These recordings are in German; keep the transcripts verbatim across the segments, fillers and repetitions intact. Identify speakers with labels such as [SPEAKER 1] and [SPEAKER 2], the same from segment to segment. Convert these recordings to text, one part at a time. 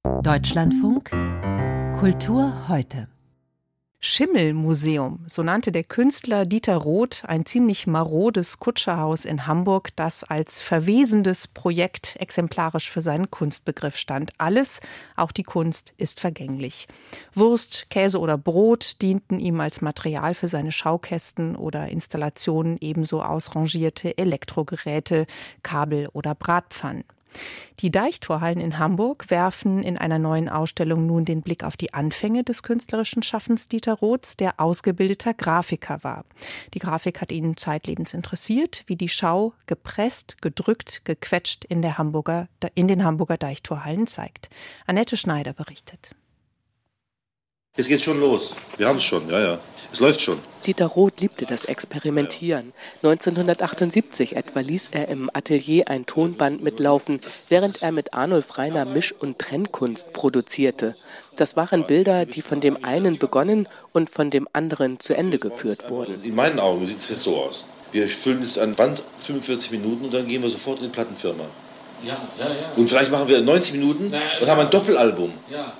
[SPEAKER 1] Deutschlandfunk Kultur heute. Schimmelmuseum, so nannte der Künstler Dieter Roth ein ziemlich marodes Kutscherhaus in Hamburg, das als verwesendes Projekt exemplarisch für seinen Kunstbegriff stand. Alles, auch die Kunst, ist vergänglich. Wurst, Käse oder Brot dienten ihm als Material für seine Schaukästen oder Installationen, ebenso ausrangierte Elektrogeräte, Kabel oder Bratpfannen. Die Deichtorhallen in Hamburg werfen in einer neuen Ausstellung nun den Blick auf die Anfänge des künstlerischen Schaffens Dieter Roths, der ausgebildeter Grafiker war. Die Grafik hat ihn zeitlebens interessiert, wie die Schau gepresst, gedrückt, gequetscht in, der Hamburger, in den Hamburger Deichtorhallen zeigt. Annette Schneider berichtet.
[SPEAKER 2] Jetzt geht's schon los. Wir haben es schon, ja, ja. Es läuft schon.
[SPEAKER 3] Dieter Roth liebte das Experimentieren. neunzehnhundertachtundsiebzig etwa ließ er im Atelier ein Tonband mitlaufen, während er mit Arnulf Rainer Misch- und Trennkunst produzierte. Das waren Bilder, die von dem einen begonnen und von dem anderen zu Ende geführt wurden.
[SPEAKER 2] In meinen Augen sieht es jetzt so aus. Wir füllen jetzt ein Band fünfundvierzig Minuten und dann gehen wir sofort in die Plattenfirma.
[SPEAKER 4] Ja, ja, ja.
[SPEAKER 2] Und vielleicht machen wir neunzig Minuten
[SPEAKER 4] ja,
[SPEAKER 2] und haben ein Doppelalbum.
[SPEAKER 4] Ja.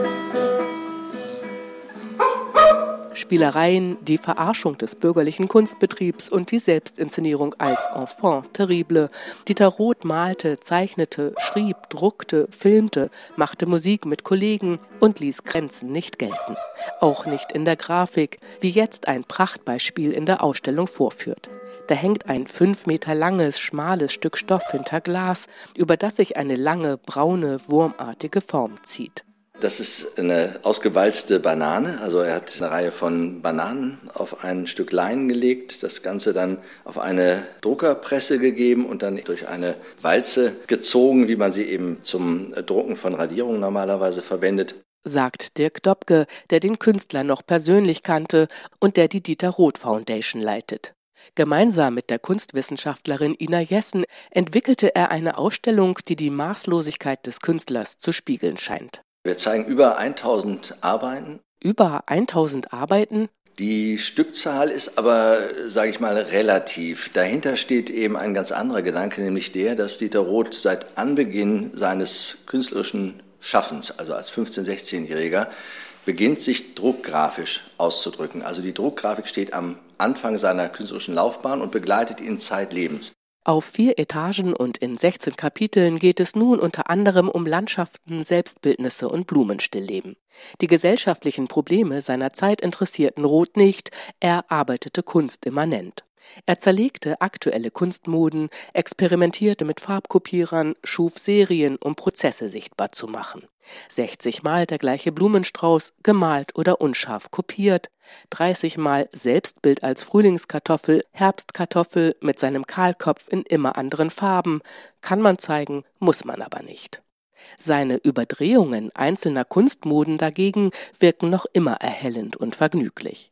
[SPEAKER 3] Spielereien, die Verarschung des bürgerlichen Kunstbetriebs und die Selbstinszenierung als Enfant terrible. Dieter Roth malte, zeichnete, schrieb, druckte, filmte, machte Musik mit Kollegen und ließ Grenzen nicht gelten. Auch nicht in der Grafik, wie jetzt ein Prachtbeispiel in der Ausstellung vorführt. Da hängt ein fünf Meter langes, schmales Stück Stoff hinter Glas, über das sich eine lange, braune, wurmartige Form zieht.
[SPEAKER 5] Das ist eine ausgewalzte Banane, also er hat eine Reihe von Bananen auf ein Stück Leinen gelegt, das Ganze dann auf eine Druckerpresse gegeben und dann durch eine Walze gezogen, wie man sie eben zum Drucken von Radierungen normalerweise verwendet.
[SPEAKER 3] Sagt Dirk Dobke, der den Künstler noch persönlich kannte und der die Dieter Roth Foundation leitet. Gemeinsam mit der Kunstwissenschaftlerin Ina Jessen entwickelte er eine Ausstellung, die die Maßlosigkeit des Künstlers zu spiegeln scheint.
[SPEAKER 5] Wir zeigen über tausend Arbeiten.
[SPEAKER 3] Über tausend Arbeiten?
[SPEAKER 5] Die Stückzahl ist aber, sage ich mal, relativ. Dahinter steht eben ein ganz anderer Gedanke, nämlich der, dass Dieter Roth seit Anbeginn seines künstlerischen Schaffens, also als fünfzehn-, sechzehnjähriger, beginnt, sich druckgrafisch auszudrücken. Also die Druckgrafik steht am Anfang seiner künstlerischen Laufbahn und begleitet ihn zeitlebens.
[SPEAKER 3] Auf vier Etagen und in sechzehn Kapiteln geht es nun unter anderem um Landschaften, Selbstbildnisse und Blumenstillleben. Die gesellschaftlichen Probleme seiner Zeit interessierten Roth nicht, er arbeitete kunstimmanent. Er zerlegte aktuelle Kunstmoden, experimentierte mit Farbkopierern, schuf Serien, um Prozesse sichtbar zu machen. sechzig Mal der gleiche Blumenstrauß, gemalt oder unscharf kopiert, dreißig Mal Selbstbild als Frühlingskartoffel, Herbstkartoffel mit seinem Kahlkopf in immer anderen Farben. Kann man zeigen, muss man aber nicht. Seine Überdrehungen einzelner Kunstmoden dagegen wirken noch immer erhellend und vergnüglich.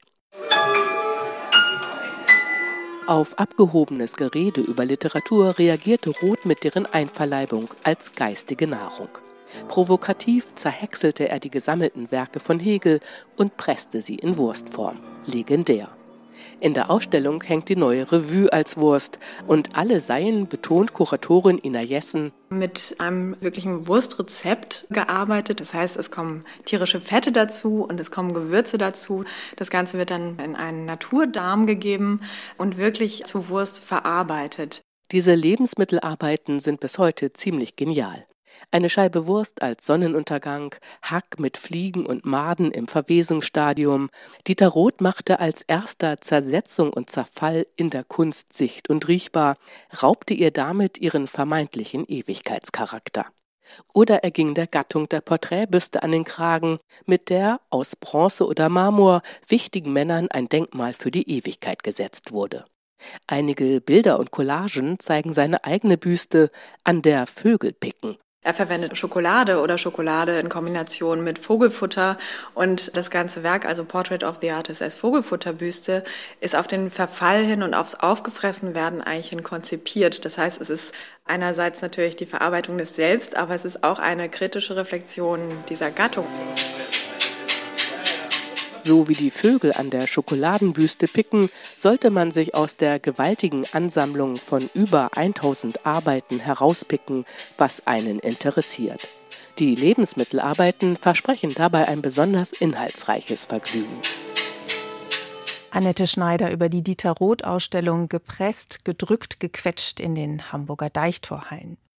[SPEAKER 3] Auf abgehobenes Gerede über Literatur reagierte Roth mit deren Einverleibung als geistige Nahrung. Provokativ zerhäckselte er die gesammelten Werke von Hegel und presste sie in Wurstform. Legendär. In der Ausstellung hängt die neue Revue als Wurst und alle seien, betont Kuratorin Ina Jessen,
[SPEAKER 6] mit einem wirklichen Wurstrezept gearbeitet. Das heißt, es kommen tierische Fette dazu und es kommen Gewürze dazu. Das Ganze wird dann in einen Naturdarm gegeben und wirklich zu Wurst verarbeitet.
[SPEAKER 3] Diese Lebensmittelarbeiten sind bis heute ziemlich genial. Eine Scheibe Wurst als Sonnenuntergang, Hack mit Fliegen und Maden im Verwesungsstadium. Dieter Roth machte als erster Zersetzung und Zerfall in der Kunst sicht- und riechbar, raubte ihr damit ihren vermeintlichen Ewigkeitscharakter. Oder er ging der Gattung der Porträtbüste an den Kragen, mit der aus Bronze oder Marmor wichtigen Männern ein Denkmal für die Ewigkeit gesetzt wurde. Einige Bilder und Collagen zeigen seine eigene Büste, an der Vögel picken.
[SPEAKER 6] Er verwendet Schokolade oder Schokolade in Kombination mit Vogelfutter und das ganze Werk, also Portrait of the Artist als Vogelfutterbüste, ist auf den Verfall hin und aufs Aufgefressenwerden eigentlich hin konzipiert. Das heißt, es ist einerseits natürlich die Verarbeitung des Selbst, aber es ist auch eine kritische Reflexion dieser Gattung.
[SPEAKER 3] So wie die Vögel an der Schokoladenbüste picken, sollte man sich aus der gewaltigen Ansammlung von über tausend Arbeiten herauspicken, was einen interessiert. Die Lebensmittelarbeiten versprechen dabei ein besonders inhaltsreiches Vergnügen.
[SPEAKER 1] Annette Schneider über die Dieter-Roth-Ausstellung Gepresst, gedrückt, gequetscht in den Hamburger Deichtorhallen.